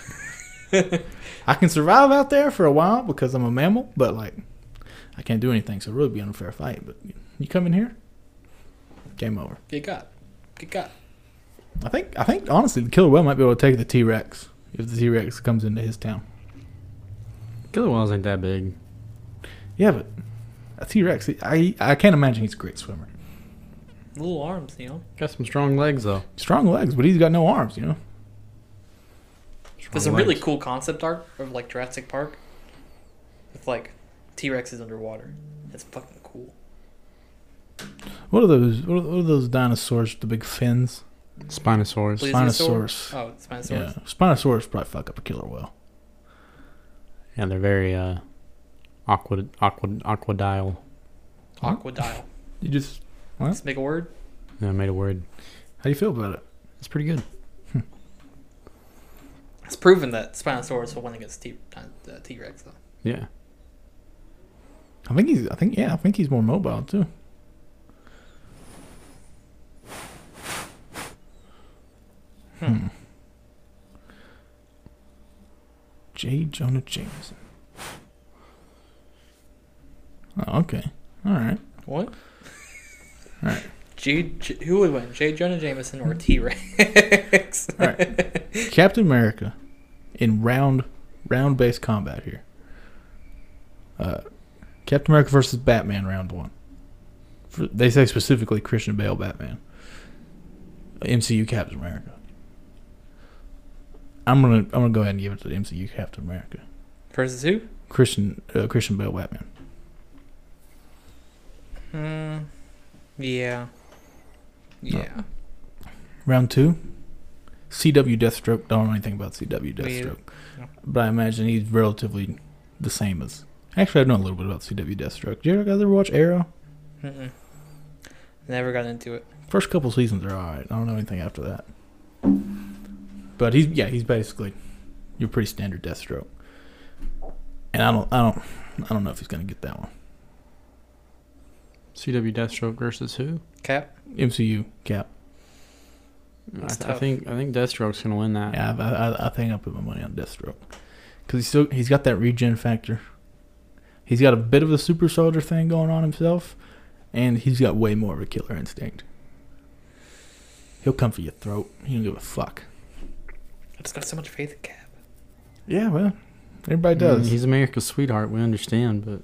I can survive out there for a while because I'm a mammal, but like I can't do anything, so it'll really be an unfair fight. But you come in here, game over. Get got. I think honestly, the killer whale might be able to take the T-Rex if the T-Rex comes into his town. Killer whales ain't that big. Yeah, but a T-Rex, I can't imagine he's a great swimmer. Little arms, Got some strong legs though. Strong legs, but he's got no arms, There's a really cool concept art of like Jurassic Park with like T-Rexes underwater. That's fucking cool. What are those? What are those dinosaurs with the big fins? Spinosaurus. Spinosaurus. Oh, Spinosaurus. Yeah, Spinosaurus probably fuck up a killer whale. Yeah, they're very aquadile. Aquadile. You just what? Let's make a word. Yeah, I made a word. How do you feel about it? It's pretty good. It's proven that Spinosaurus will win against T-Rex though. Yeah. I think he's more mobile too. J. Jonah Jameson. Oh, okay. All right. What? All right. Who would win, J. Jonah Jameson or T-Rex? All right. Captain America in round-based combat here. Captain America versus Batman round 1. They say specifically Christian Bale Batman. MCU Captain America. I'm gonna go ahead and give it to the MCU Captain America. Versus who? Christian Bale Batman. Yeah. Yeah. Round 2. CW Deathstroke. Don't know anything about CW Deathstroke. No. But I imagine he's relatively the same as... Actually, I know a little bit about CW Deathstroke. Did you guys ever watch Arrow? Mm-mm. Never got into it. First couple seasons are alright. I don't know anything after that. But he's basically your pretty standard Deathstroke. And I don't know if he's gonna get that one. CW Deathstroke versus who? Cap? MCU Cap. I think Deathstroke's gonna win that. Yeah, I think I'll put my money on Deathstroke because he's got that regen factor. He's got a bit of a super soldier thing going on himself, and he's got way more of a killer instinct. He'll come for your throat. He don't give a fuck. I just got so much faith in Cap. Yeah, well, everybody does. He's America's sweetheart. We understand, but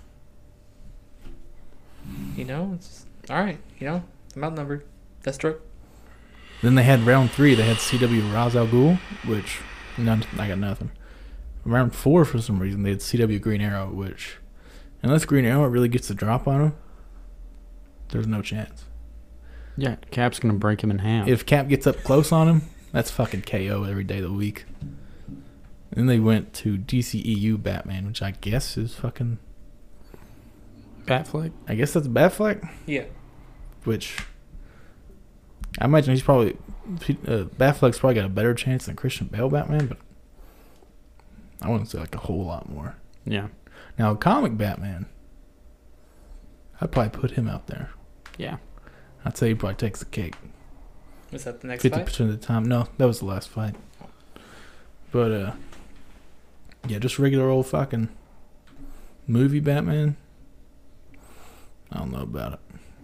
It's just, all right. I'm outnumbered. Deathstroke. Then they had round 3. They had CW Ra's al Ghul, which I got nothing. Around 4, for some reason, they had CW Green Arrow, which, unless Green Arrow really gets the drop on him, there's no chance. Yeah, Cap's gonna break him in half. If Cap gets up close on him, that's fucking KO every day of the week. Then they went to DCEU Batman, which I guess is fucking... Batfleck? I guess that's Batfleck, Yeah. which... I imagine he's probably... Batfleck's probably got a better chance than Christian Bale Batman, but... I wouldn't say like a whole lot more. Yeah. Now, comic Batman... I'd probably put him out there. Yeah. I'd say he probably takes the cake. Was that the next 50% fight? of the time. No, that was the last fight. But, yeah, just regular old fucking movie Batman. I don't know about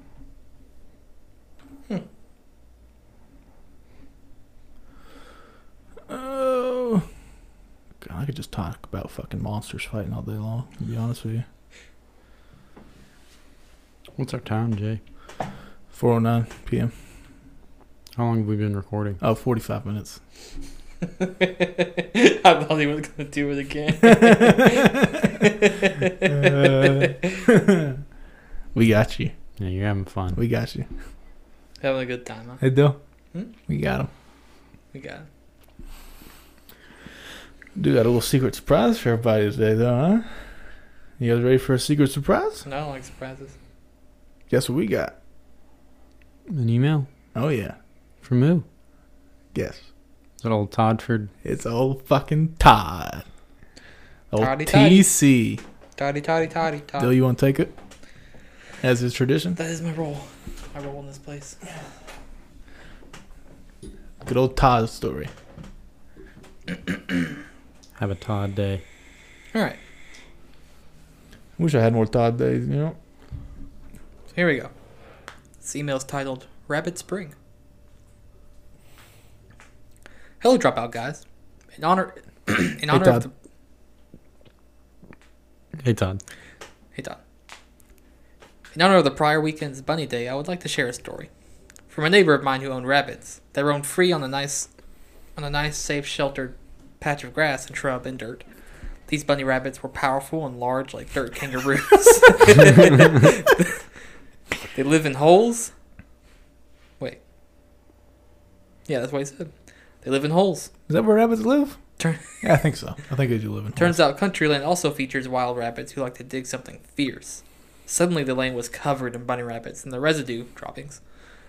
it. Oh. God, I could just talk about fucking monsters fighting all day long, to be honest with you. What's our time, Jay? 4:09 p.m. How long have we been recording? Oh, 45 minutes. I thought he was going to do it again. We got you. Yeah, you're having fun. We got you. Having a good time, huh? Hey, Dill. Hmm? We got him. We got it. Do got a little secret surprise for everybody today, though, huh? You guys ready for a secret surprise? No, I don't like surprises. Guess what we got? An email? Oh, yeah. From who? Guess. Is that old Toddford? It's old fucking Todd. Old Toddy, Toddy. TC. Toddy, toddy, toddy, Dill, toddy. you want to take it? As is tradition? That is my role. I roll in this place. Good old Todd story. Have a Todd day. All right. Wish I had more Todd days, you know? So here we go. This email is titled Rabbit Spring. Hello, Dropout guys. In honor of Todd. the... Hey, Todd. Hey, Todd. In honor of the prior weekend's Bunny Day, I would like to share a story from a neighbor of mine who owned rabbits. They roamed free on a nice, safe, sheltered patch of grass and shrub and dirt. These bunny rabbits were powerful and large like dirt kangaroos. They live in holes. Wait. Yeah, that's what he said. They live in holes. Is that where rabbits live? Turn- Yeah, I think so. I think they do live in Turns out Countryland also features wild rabbits who like to dig something fierce. Suddenly the lane was covered in bunny rabbits and the residue droppings.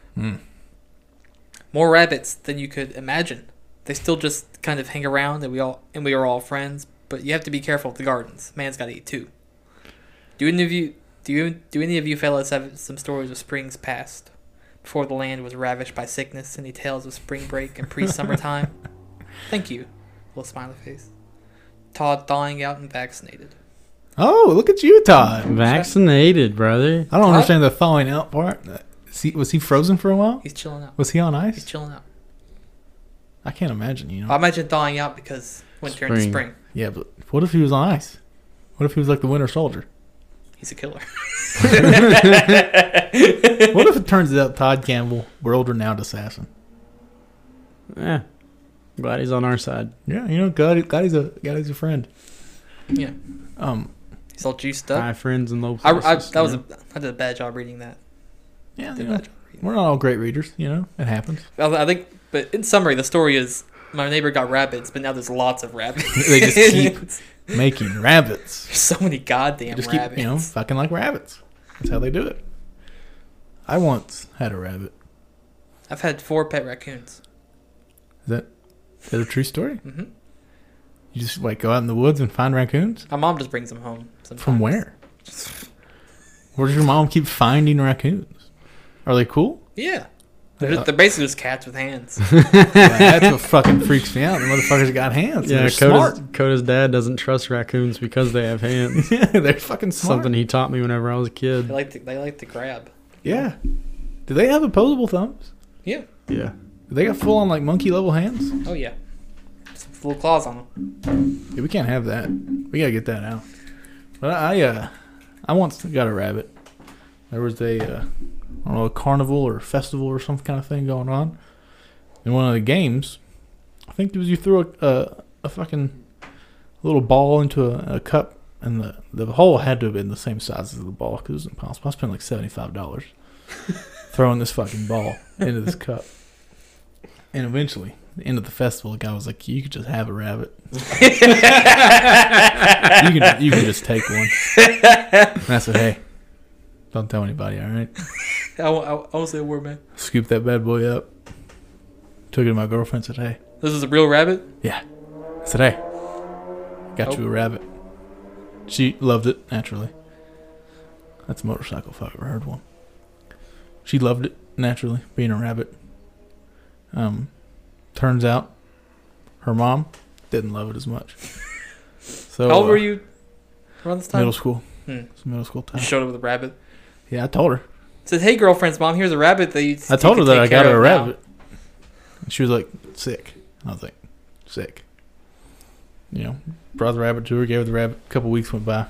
More rabbits than you could imagine. They still just kind of hang around and we are all friends, but you have to be careful with the gardens. Man's got to eat too. Do any of you fellas have some stories of springs past, before the land was ravished by sickness? Any tales of spring break and pre-summertime? Thank you. Little smiley face. Todd thawing out and vaccinated. Oh, look at you, Todd. Vaccinated, brother. I don't Todd? understand the thawing out part. Was he frozen for a while? He's chilling out. Was he on ice? He's chilling out. I can't imagine, you know. I imagine thawing out because winter into Spring. spring. Yeah, but what if he was on ice? What if he was like the Winter Soldier? He's a killer. What if it turns out Todd Campbell, world-renowned assassin? Yeah. Glad he's on our side. Yeah, you know, God he's a friend. Yeah. He's all juiced up. High friends and low I places. did a bad job reading that. Yeah, Did you a know, bad job reading we're not all great readers, you know. It happens. I think, but in summary, the story is my neighbor got rabbits, but now there's lots of rabbits. They just keep making rabbits. There's so many They goddamn just rabbits. keep, you know, fucking like rabbits. That's how they do it. I once had a rabbit. I've had 4 pet raccoons. Is that a true story? Hmm. You just like go out in the woods and find raccoons? My mom just brings them home. Sometimes. From where? Where does your mom keep finding raccoons? Are they cool? Yeah. They're basically just cats with hands. That's what fucking freaks me out. The motherfuckers got hands. Yeah, They're smart. Coda's dad doesn't trust raccoons because they have hands. Yeah, they're fucking smart. Something he taught me whenever I was a kid. They like to grab. Yeah. Do they have opposable thumbs? Yeah. Yeah. Do they got full on like monkey level hands? Oh yeah. Some little claws on them. Yeah, we can't have that. We gotta get that out. But I once got a rabbit. There was I don't know, a carnival or festival or some kind of thing going on. In one of the games, I think it was you threw a fucking little ball into a cup, and the hole had to have been the same size as the ball because it was impossible. I spent like $75 throwing this fucking ball into this cup. And eventually, at the end of the festival, the guy was like, "You could just have a rabbit. you can just take one." And I said, "Hey, don't tell anybody, all right?" I won't say a word, man. Scooped that bad boy up. Took it to my girlfriend. Said, "Hey." This is a real rabbit? Yeah. I said, "Hey, got you a rabbit." She loved it, naturally. That's a motorcycle if I've ever heard one. She loved it, naturally, being a rabbit. Turns out her mom didn't love it as much. So How old were you around this time? Middle school. Hmm. It's middle school time. You showed up with a rabbit. Yeah, I told her. Said, "Hey, girlfriend's mom, here's a rabbit that you." I told her that I got her a rabbit. rabbit. And she was like, sick. I was like, sick. You know, brought the rabbit to her, gave her the rabbit. A couple weeks went by.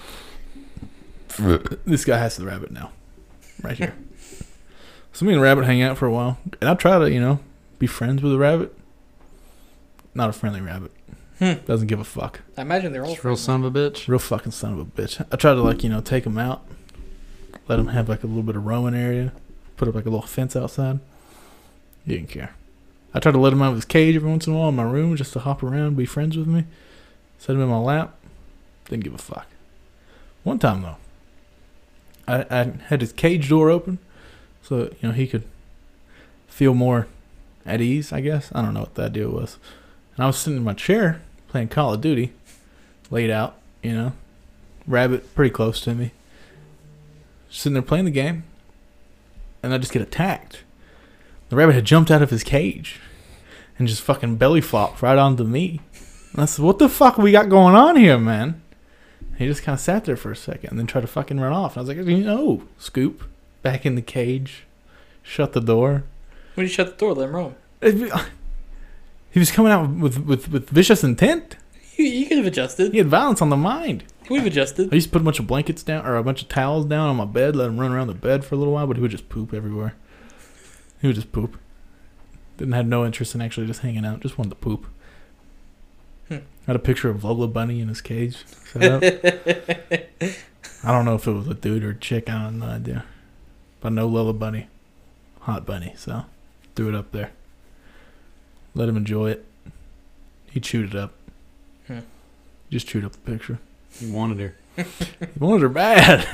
This guy has the rabbit now. Right here. So me and the rabbit hang out for a while. And I try to, be friends with the rabbit. Not a friendly rabbit. Doesn't give a fuck. I imagine they're all It's real son of a bitch. Real fucking son of a bitch. I try to, take him out. Let him have, like, a little bit of roaming area. Put up, like, a little fence outside. He didn't care. I tried to let him out of his cage every once in a while in my room just to hop around, be friends with me. Set him in my lap. Didn't give a fuck. One time, though, I had his cage door open so, he could feel more at ease, I guess. I don't know what that deal was. And I was sitting in my chair playing Call of Duty, laid out, rabbit pretty close to me. Sitting there playing the game, and I just get attacked. The rabbit had jumped out of his cage and just fucking belly flopped right onto me. And I said, "What the fuck we got going on here, man?" And he just kind of sat there for a second and then tried to fucking run off. And I was like, Scoop, back in the cage, shut the door. When you shut the door, let him roam. He was coming out with vicious intent. You could have adjusted. He had violence on the mind. You would have adjused. I used to put a bunch of blankets down or a bunch of towels down on my bed, let him run around the bed for a little while, but he would just poop everywhere. He would just poop. Didn't have no interest in actually just hanging out. Just wanted to poop. Had a picture of Lola Bunny in his cage set up. I don't know if it was a dude or a chick. I have no idea. But I know Lola Bunny. Hot bunny. So threw it up there. Let him enjoy it. He chewed it up. Just chewed up the picture. You wanted her. He wanted her bad.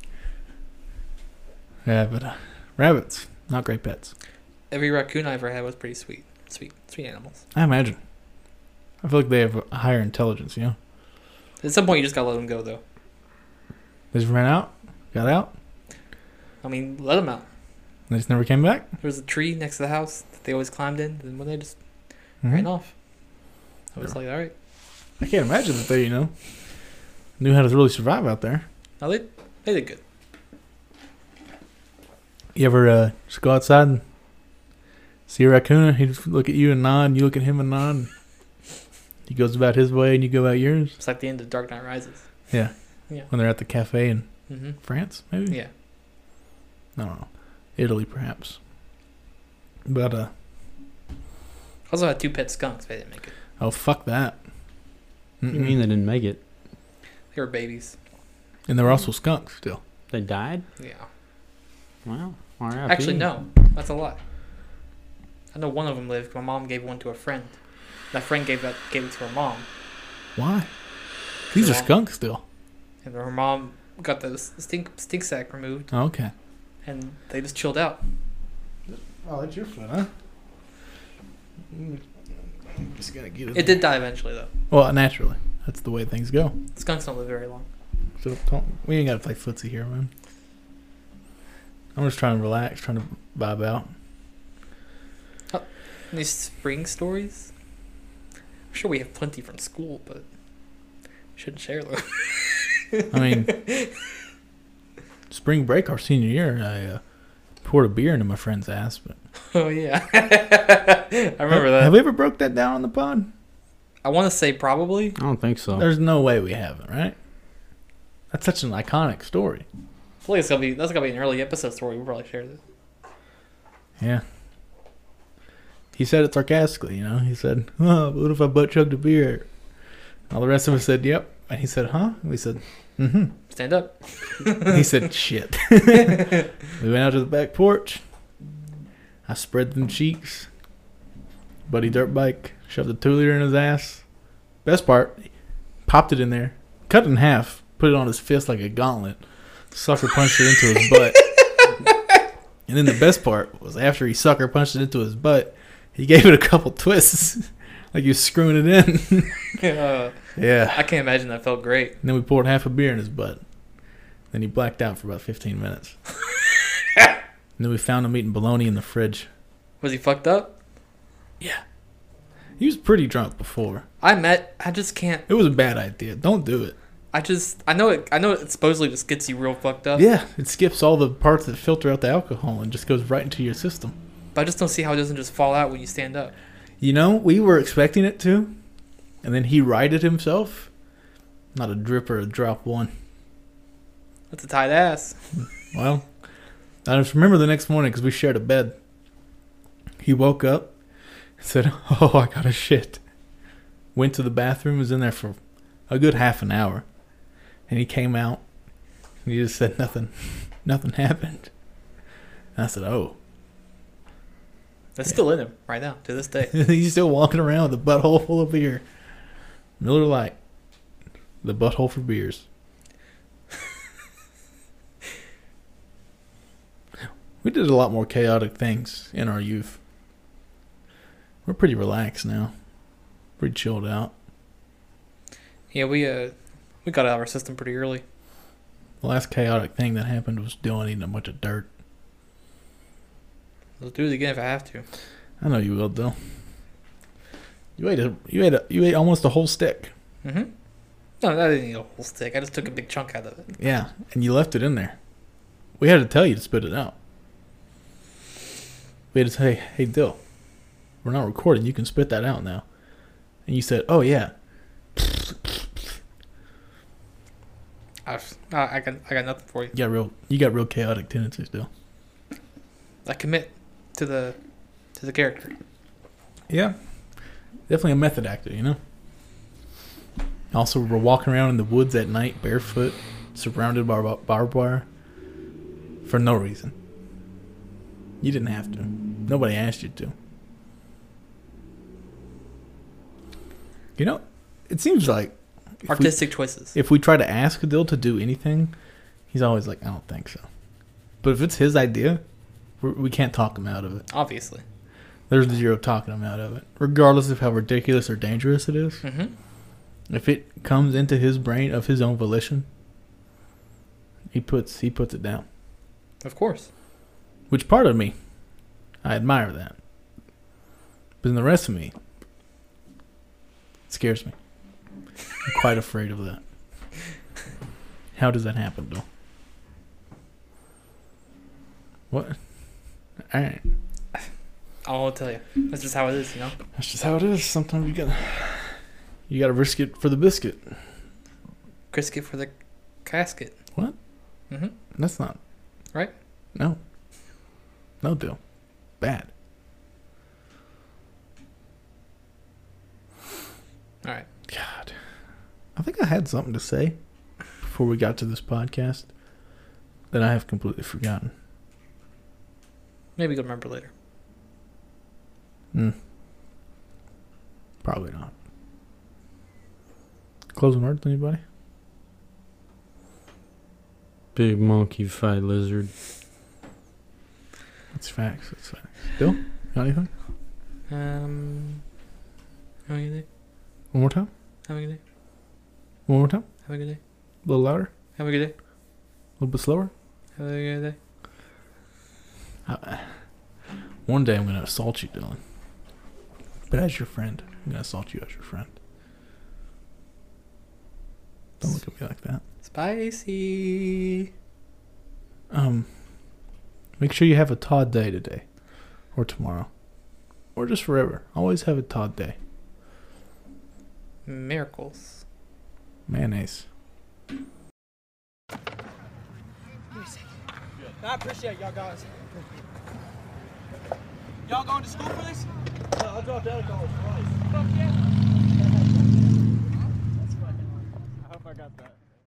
Yeah, but rabbits, not great pets. Every raccoon I ever had was pretty sweet. Sweet animals. I imagine. I feel like they have a higher intelligence, At some point, you just gotta let them go, though. They just ran out, got out, I mean, let them out. they just never came back. There was a tree next to the house that they always climbed in, and when they just Mhm. ran off, I was like, all right. I can't imagine that they, knew how to really survive out there. No, they did good. You ever just go outside and see a raccoon? He just look at you and nod, and you look at him and nod. And he goes about his way, and you go about yours. It's like the end of Dark Knight Rises. Yeah. Yeah. When they're at the cafe in Mm-hmm. France, maybe? Yeah. I don't know. Italy, perhaps. But, Also had 2 pet skunks, but they didn't make it. oh, fuck that. What do you mean they didn't make it? They were babies. And there were also skunks still. They died? Yeah. Wow. R.I.P. Actually, no. That's a lie. I know one of them lived. My mom gave one to a friend. That friend gave it to her mom. Why? These are Well- skunks still. And her mom got the stink sack removed, Oh, okay. and they just chilled out. Oh, that's your foot, huh? Just gotta get it. It did die eventually, though. Well, naturally. That's the way things go. Skunks don't live very long. So we ain't gotta play footsie here, man. I'm just trying to relax, trying to vibe out. These spring stories? I'm sure we have plenty from school, but we shouldn't share them. I mean, spring break, our senior year, I poured a beer into my friend's ass. But Oh, yeah. I remember that. Have we ever broke that down on the pod? I want to say probably. I don't think so. There's no way we haven't, right? That's such an iconic story. I feel like that's gonna be an early episode story. We'll probably share this. Yeah. He said it sarcastically, He said, "Oh, what if I butt chugged a beer?" All the rest of us said, yep. And he said, huh? And we said, mm-hmm. Stand up. He said, shit. We went out to the back porch. I spread them cheeks. Buddy dirt bike. Shoved the 2-liter in his ass. Best part, popped it in there. Cut it in half. Put it on his fist like a gauntlet. Sucker punched it into his butt. And then the best part was after he sucker punched it into his butt, he gave it a couple twists. Like he was screwing it in. Yeah. I can't imagine that felt great. And then we poured half a beer in his butt. Then he blacked out for about 15 minutes. And then we found him eating bologna in the fridge. Was he fucked up? Yeah. He was pretty drunk before. I just can't. It was a bad idea. Don't do it. I know it supposedly just gets you real fucked up. Yeah. It skips all the parts that filter out the alcohol and just goes right into your system. But I just don't see how it doesn't just fall out when you stand up. You know, we were expecting it to. And then he righted himself. Not a drip or a drop one. That's a tight ass. Well, I just remember the next morning because we shared a bed. He woke up and said, oh, I got a shit. Went to the bathroom, was in there for a good half an hour. And he came out and he just said nothing. Nothing happened. And I said, oh. That's still in him right now, to this day. He's still walking around with a butthole full of beer. Miller Lite. The butthole for beers. We did a lot more chaotic things in our youth. We're pretty relaxed now. Pretty chilled out. Yeah, we got out of our system pretty early. The last chaotic thing that happened was Dylan eating a bunch of dirt. I'll do it again if I have to. I know you will, Dylan. You ate almost a whole stick. Mm-hmm. No, I didn't eat a whole stick. I just took a big chunk out of it. Yeah, and you left it in there. We had to tell you to spit it out. We had to say, hey, Dill, we're not recording. You can spit that out now. And you said, oh, yeah. I got nothing for you. You got real chaotic tendencies, Dill. I commit to the character. Yeah. Definitely a method actor, you know? Also, we're walking around in the woods at night, barefoot, surrounded by barbed wire, for no reason. You didn't have to. Nobody asked you to. You know, it seems like... Artistic choices. If we try to ask Adil to do anything, he's always like, I don't think so. But if it's his idea, we can't talk him out of it. Obviously. There's zero talking him out of it. Regardless of how ridiculous or dangerous it is. Mm-hmm. If it comes into his brain of his own volition, he puts it down. Of course. Which part of me, I admire that. But then the rest of me, it scares me. I'm quite afraid of that. How does that happen, though? What? All right. I won't tell you. That's just how it is, you know? That's just how it is. Sometimes you gotta risk it for the biscuit. Risk it for the casket. What? Mm-hmm. That's not... Right? No. No, Bill. Bad. All right. God. I think I had something to say before we got to this podcast that I have completely forgotten. Maybe you'll remember later. Probably not. Closing words, anybody? Big monkey fight lizard. That's facts. That's facts. Bill, got anything? Have a good day. One more time? Have a good day. One more time? Have a good day. A little louder? Have a good day. A little bit slower? Have a good day. One day I'm going to assault you, Dylan. But as your friend. I'm going to assault you as your friend. Don't look at me like that. Spicy. Make sure you have a Todd day today. Or tomorrow. Or just forever. Always have a Todd day. Miracles. Mayonnaise. I appreciate y'all guys. Y'all going to school for this? No, I dropped out of college twice. Fuck yeah. got that.